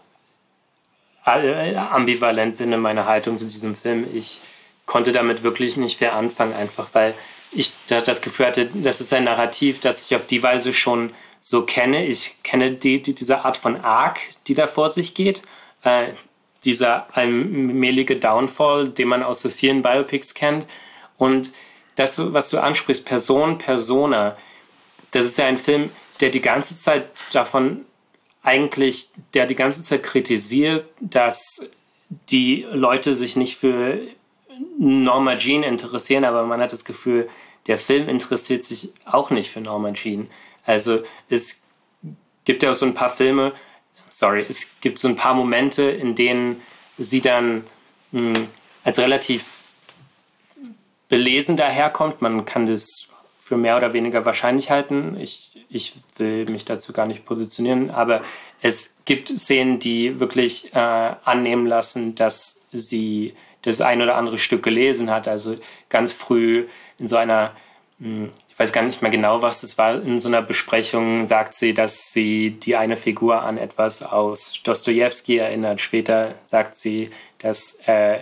S4: ambivalent bin in meiner Haltung zu diesem Film. Ich konnte damit wirklich nicht viel anfangen, einfach weil ich das Gefühl hatte, das ist ein Narrativ, das ich auf die Weise schon so kenne. Ich kenne die, die, diese Art von Arc, die da vor sich geht. Äh, dieser allmähliche Downfall, den man aus so vielen Biopics kennt. Und das, was du ansprichst, Person, Persona, das ist ja ein Film, der die ganze Zeit davon eigentlich, der die ganze Zeit kritisiert, dass die Leute sich nicht für Norma Jean interessieren, aber man hat das Gefühl, der Film interessiert sich auch nicht für Norma Jean. Also es gibt ja auch so ein paar Filme, sorry, es gibt so ein paar Momente, in denen sie dann mh, als relativ belesen daherkommt. Man kann das für mehr oder weniger wahrscheinlich halten. Ich, ich will mich dazu gar nicht positionieren, aber es gibt Szenen, die wirklich äh, annehmen lassen, dass sie das ein oder andere Stück gelesen hat. Also ganz früh in so einer ich weiß gar nicht mehr genau, was es war, in so einer Besprechung sagt sie, dass sie die eine Figur an etwas aus Dostojewski erinnert. Später sagt sie, dass äh,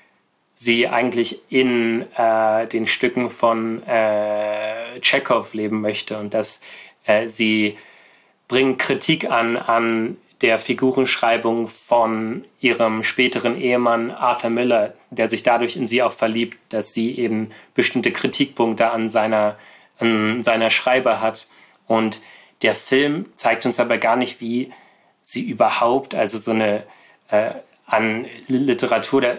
S4: sie eigentlich in äh, den Stücken von äh, Tschechow leben möchte und dass äh, sie bringt Kritik an an der Figurenschreibung von ihrem späteren Ehemann Arthur Miller, der sich dadurch in sie auch verliebt, dass sie eben bestimmte Kritikpunkte an seiner, an seiner Schreibe hat. Und der Film zeigt uns aber gar nicht, wie sie überhaupt, also so eine äh, an Literatur oder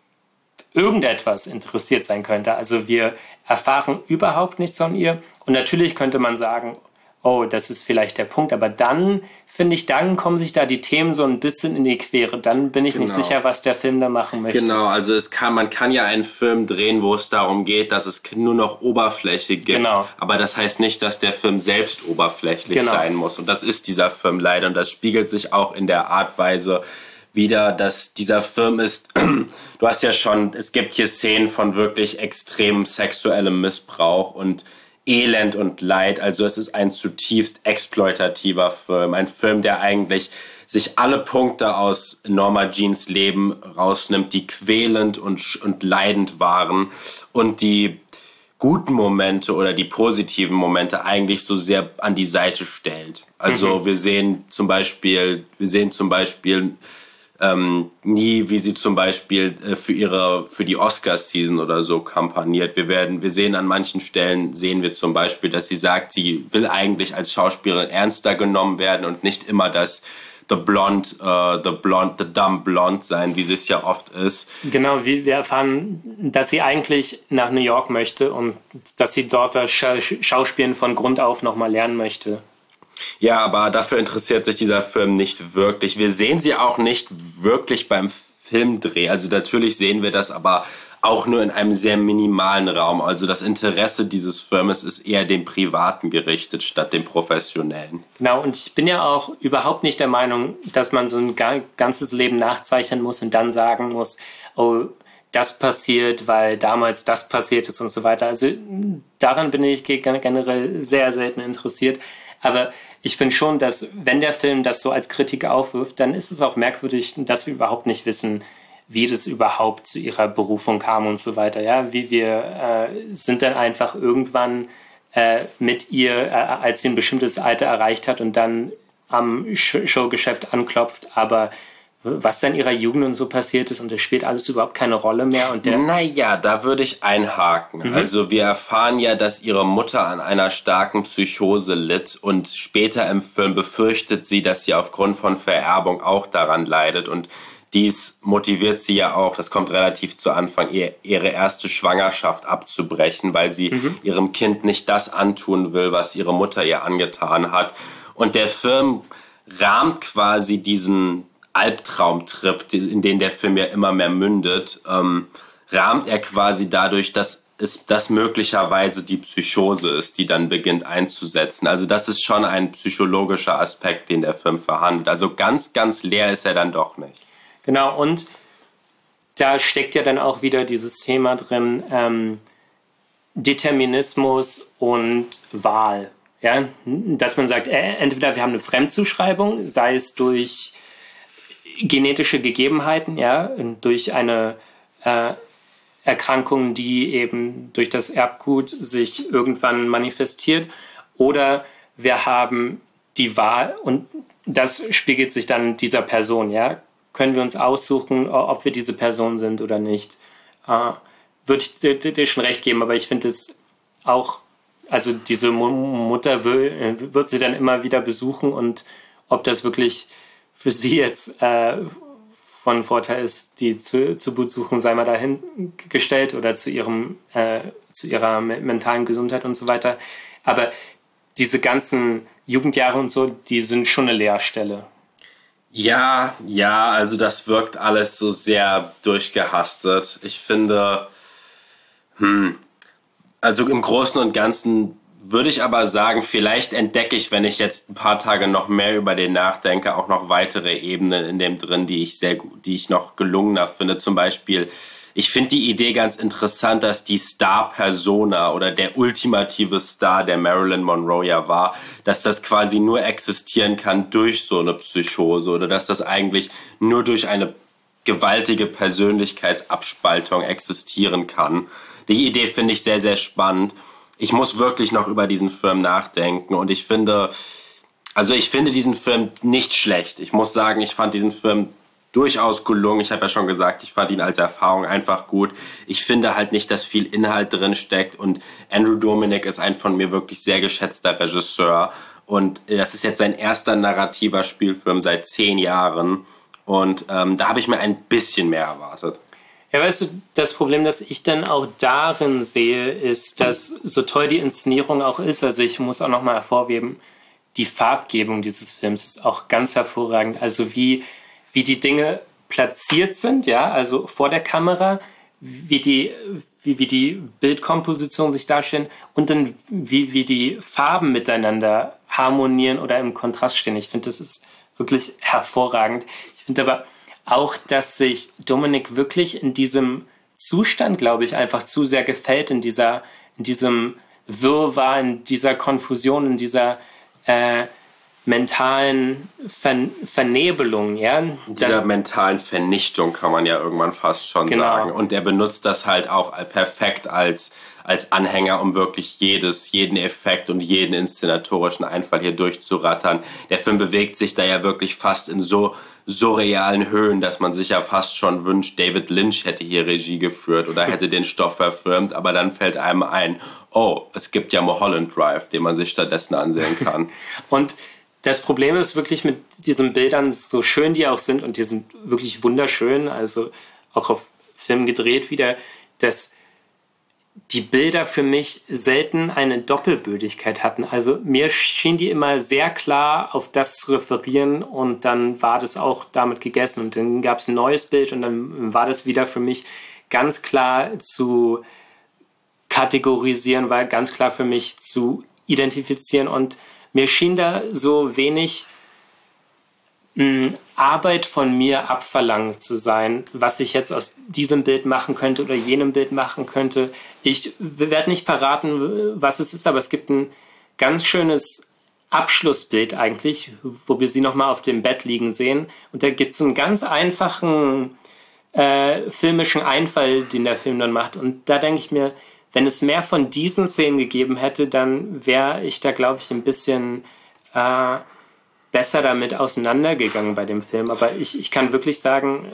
S4: irgendetwas interessiert sein könnte. Also wir erfahren überhaupt nichts von ihr. Und natürlich könnte man sagen, oh, das ist vielleicht der Punkt. Aber dann, finde ich, dann kommen sich da die Themen so ein bisschen in die Quere. Dann bin ich genau. nicht sicher, was der Film da machen möchte.
S5: Genau, also es kann, man kann ja einen Film drehen, wo es darum geht, dass es nur noch Oberfläche gibt. Genau. Aber das heißt nicht, dass der Film selbst oberflächlich genau. sein muss. Und das ist dieser Film leider. Und das spiegelt sich auch in der Artweise wieder, dass dieser Film ist, du hast ja schon, es gibt hier Szenen von wirklich extrem sexuellem Missbrauch und Elend und Leid, also es ist ein zutiefst exploitativer Film, ein Film, der eigentlich sich alle Punkte aus Norma Jeans Leben rausnimmt, die quälend und, und leidend waren und die guten Momente oder die positiven Momente eigentlich so sehr an die Seite stellt. Also mhm. wir sehen zum Beispiel, wir sehen zum Beispiel Ähm, nie, wie sie zum Beispiel äh, für ihre für die Oscar-Season oder so kampagniert. Wir werden, wir sehen an manchen Stellen, sehen wir zum Beispiel, dass sie sagt, sie will eigentlich als Schauspielerin ernster genommen werden und nicht immer das the blonde, uh, the blonde, the dumb blonde sein, wie sie es ja oft ist.
S4: Genau, wie wir erfahren, dass sie eigentlich nach New York möchte und dass sie dort das Scha- Schauspielen von Grund auf nochmal lernen möchte.
S5: Ja, aber dafür interessiert sich dieser Film nicht wirklich. Wir sehen sie auch nicht wirklich beim Filmdreh. Also natürlich sehen wir das, aber auch nur in einem sehr minimalen Raum. Also das Interesse dieses Filmes ist eher dem Privaten gerichtet, statt dem Professionellen.
S4: Genau, und ich bin ja auch überhaupt nicht der Meinung, dass man so ein ganzes Leben nachzeichnen muss und dann sagen muss, oh, das passiert, weil damals das passiert ist und so weiter. Also daran bin ich generell sehr selten interessiert. Aber ich finde schon, dass wenn der Film das so als Kritik aufwirft, dann ist es auch merkwürdig, dass wir überhaupt nicht wissen, wie das überhaupt zu ihrer Berufung kam und so weiter. Ja, wie wir äh, sind dann einfach irgendwann äh, mit ihr, äh, als sie ein bestimmtes Alter erreicht hat und dann am Sh- Showgeschäft anklopft, aber was dann in ihrer Jugend und so passiert ist und das spielt alles überhaupt keine Rolle mehr. Und der
S5: naja, da würde ich einhaken. Mhm. Also wir erfahren ja, dass ihre Mutter an einer starken Psychose litt und später im Film befürchtet sie, dass sie aufgrund von Vererbung auch daran leidet und dies motiviert sie ja auch, das kommt relativ zu Anfang, ihr, ihre erste Schwangerschaft abzubrechen, weil sie mhm. ihrem Kind nicht das antun will, was ihre Mutter ihr angetan hat. Und der Film rahmt quasi diesen Albtraumtrip, in den der Film ja immer mehr mündet, ähm, rahmt er quasi dadurch, dass es das möglicherweise die Psychose ist, die dann beginnt einzusetzen. Also das ist schon ein psychologischer Aspekt, den der Film verhandelt. Also ganz, ganz leer ist er dann doch nicht.
S4: Genau, und da steckt ja dann auch wieder dieses Thema drin, ähm, Determinismus und Wahl. Ja? Dass man sagt, äh, entweder wir haben eine Fremdzuschreibung, sei es durch genetische Gegebenheiten, ja, durch eine äh, Erkrankung, die eben durch das Erbgut sich irgendwann manifestiert, oder wir haben die Wahl und das spiegelt sich dann dieser Person, ja. Können wir uns aussuchen, ob wir diese Person sind oder nicht. Äh, würde ich dir, dir schon recht geben, aber ich finde es auch, also diese Mutter will, wird sie dann immer wieder besuchen und ob das wirklich für sie jetzt äh, von Vorteil ist, die zu, zu besuchen, sei mal dahingestellt oder zu ihrem äh, zu ihrer mentalen Gesundheit und so weiter. Aber diese ganzen Jugendjahre und so, die sind schon eine Leerstelle.
S5: Ja, ja, also das wirkt alles so sehr durchgehastet. Ich finde, hm, also im Großen und Ganzen würde ich aber sagen, vielleicht entdecke ich, wenn ich jetzt ein paar Tage noch mehr über den nachdenke, auch noch weitere Ebenen in dem drin, die ich sehr gut, die ich noch gelungener finde. Zum Beispiel, ich finde die Idee ganz interessant, dass die Star-Persona oder der ultimative Star, der Marilyn Monroe ja war, dass das quasi nur existieren kann durch so eine Psychose oder dass das eigentlich nur durch eine gewaltige Persönlichkeitsabspaltung existieren kann. Die Idee finde ich sehr, sehr spannend. Ich muss wirklich noch über diesen Film nachdenken und ich finde, also ich finde diesen Film nicht schlecht. Ich muss sagen, ich fand diesen Film durchaus gelungen. Ich habe ja schon gesagt, ich fand ihn als Erfahrung einfach gut. Ich finde halt nicht, dass viel Inhalt drin steckt und Andrew Dominik ist ein von mir wirklich sehr geschätzter Regisseur und das ist jetzt sein erster narrativer Spielfilm seit zehn Jahren und ähm, da habe ich mir ein bisschen mehr erwartet.
S4: Ja, weißt du, das Problem, das ich dann auch darin sehe, ist, dass so toll die Inszenierung auch ist, also ich muss auch nochmal hervorheben, die Farbgebung dieses Films ist auch ganz hervorragend, also wie wie die Dinge platziert sind, ja, also vor der Kamera, wie die, wie, wie die Bildkompositionen sich darstellen und dann wie, wie die Farben miteinander harmonieren oder im Kontrast stehen. Ich finde, das ist wirklich hervorragend. Ich finde aber auch, dass sich Dominik wirklich in diesem Zustand, glaube ich, einfach zu sehr gefällt, in dieser, in diesem Wirrwarr, in dieser Konfusion, in dieser äh, mentalen Ver- Vernebelung, ja.
S5: Dieser Dann, mentalen Vernichtung kann man ja irgendwann fast schon genau. sagen. Und er benutzt das halt auch perfekt als, als Anhänger, um wirklich jedes, jeden Effekt und jeden inszenatorischen Einfall hier durchzurattern. Der Film bewegt sich da ja wirklich fast in so surrealen Höhen, dass man sich ja fast schon wünscht, David Lynch hätte hier Regie geführt oder hätte den Stoff verfilmt, aber dann fällt einem ein, oh, es gibt ja Mulholland Drive, den man sich stattdessen ansehen kann.
S4: Und das Problem ist wirklich mit diesen Bildern, so schön die auch sind, und die sind wirklich wunderschön, also auch auf Film gedreht wieder, dass die Bilder für mich selten eine Doppelbödigkeit hatten. Also mir schien die immer sehr klar auf das zu referieren und dann war das auch damit gegessen. Und dann gab es ein neues Bild und dann war das wieder für mich ganz klar zu kategorisieren, war ganz klar für mich zu identifizieren und mir schien da so wenig mh, Arbeit von mir abverlangt zu sein, was ich jetzt aus diesem Bild machen könnte oder jenem Bild machen könnte. Ich werde nicht verraten, was es ist, aber es gibt ein ganz schönes Abschlussbild eigentlich, wo wir sie nochmal auf dem Bett liegen sehen. Und da gibt es einen ganz einfachen äh, filmischen Einfall, den der Film dann macht. Und da denke ich mir, wenn es mehr von diesen Szenen gegeben hätte, dann wäre ich da, glaube ich, ein bisschen äh, besser damit auseinandergegangen bei dem Film. Aber ich, ich kann wirklich sagen,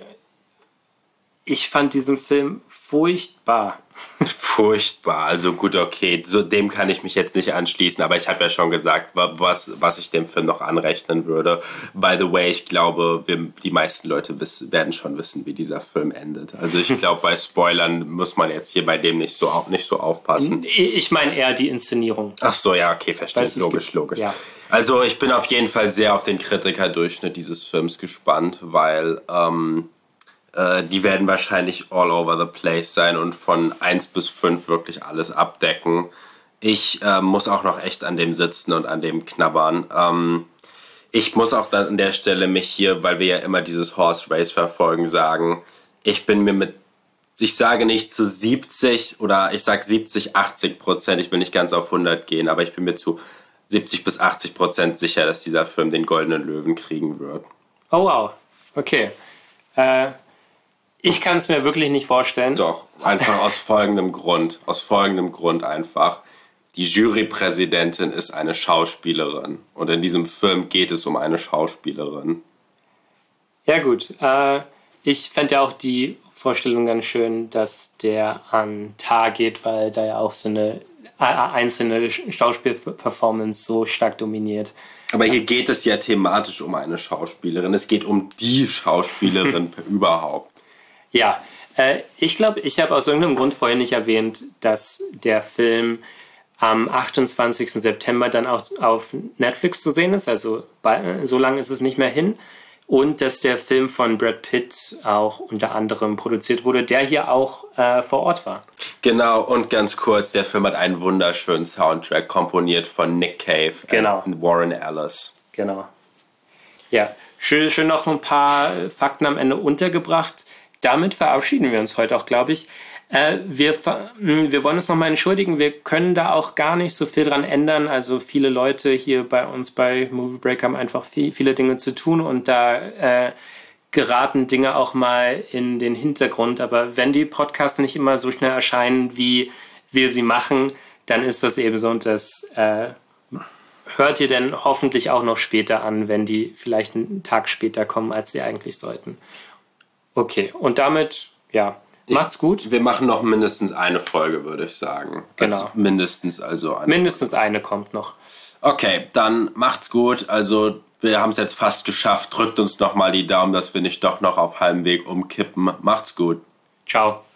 S4: ich fand diesen Film furchtbar.
S5: Furchtbar, also gut, okay, so, dem kann ich mich jetzt nicht anschließen, aber ich habe ja schon gesagt, was, was ich dem Film noch anrechnen würde. By the way, ich glaube, wir, die meisten Leute wissen, werden schon wissen, wie dieser Film endet. Also ich glaube, bei Spoilern muss man jetzt hier bei dem nicht so, nicht so aufpassen.
S4: Ich meine eher die Inszenierung.
S5: Ach so, ja, okay, verstehe, logisch, gibt, logisch. Ja. Also ich bin auf jeden Fall sehr auf den Kritikerdurchschnitt dieses Films gespannt, weil ähm, die werden wahrscheinlich all over the place sein und von eins bis fünf wirklich alles abdecken. Ich äh, muss auch noch echt an dem sitzen und an dem knabbern. Ähm, ich muss auch dann an der Stelle mich hier, weil wir ja immer dieses Horse Race verfolgen, sagen, ich bin mir mit, ich sage nicht zu siebzig oder ich sage siebzig, achtzig Prozent, ich will nicht ganz auf hundert gehen, aber ich bin mir zu siebzig bis achtzig Prozent sicher, dass dieser Film den Goldenen Löwen kriegen wird.
S4: Oh wow, okay. Äh... Ich kann es mir wirklich nicht vorstellen.
S5: Doch, einfach aus folgendem Grund. Aus folgendem Grund einfach. Die Jurypräsidentin ist eine Schauspielerin. Und in diesem Film geht es um eine Schauspielerin.
S4: Ja gut. Äh, ich fände ja auch die Vorstellung ganz schön, dass der an Tar geht, weil da ja auch so eine äh, einzelne Schauspielperformance so stark dominiert.
S5: Aber hier geht es ja thematisch um eine Schauspielerin. Es geht um die Schauspielerin überhaupt.
S4: Ja, äh, ich glaube, ich habe aus irgendeinem Grund vorher nicht erwähnt, dass der Film am achtundzwanzigsten September dann auch auf Netflix zu sehen ist. Also bei, so lange ist es nicht mehr hin. und dass der Film von Brad Pitt auch unter anderem produziert wurde, der hier auch äh, vor Ort war.
S5: Genau, und ganz kurz, der Film hat einen wunderschönen Soundtrack komponiert von Nick Cave
S4: genau.
S5: und Warren Ellis.
S4: Genau. Ja, schön, schön noch ein paar Fakten am Ende untergebracht. Damit verabschieden wir uns heute auch, glaube ich. Äh, wir, wir wollen uns nochmal entschuldigen, wir können da auch gar nicht so viel dran ändern. Also viele Leute hier bei uns bei Movie Break haben einfach viel, viele Dinge zu tun und da äh, geraten Dinge auch mal in den Hintergrund. Aber wenn die Podcasts nicht immer so schnell erscheinen, wie wir sie machen, dann ist das eben so und das äh, hört ihr dann hoffentlich auch noch später an, wenn die vielleicht einen Tag später kommen, als sie eigentlich sollten. Okay, und damit, ja, macht's gut.
S5: Ich, wir machen noch mindestens eine Folge, würde ich sagen.
S4: Genau.
S5: Das mindestens also eine.
S4: Mindestens Folge. Eine kommt noch.
S5: Okay, dann macht's gut. Also wir haben es jetzt fast geschafft. Drückt uns noch mal die Daumen, dass wir nicht doch noch auf halbem Weg umkippen. Macht's gut.
S4: Ciao.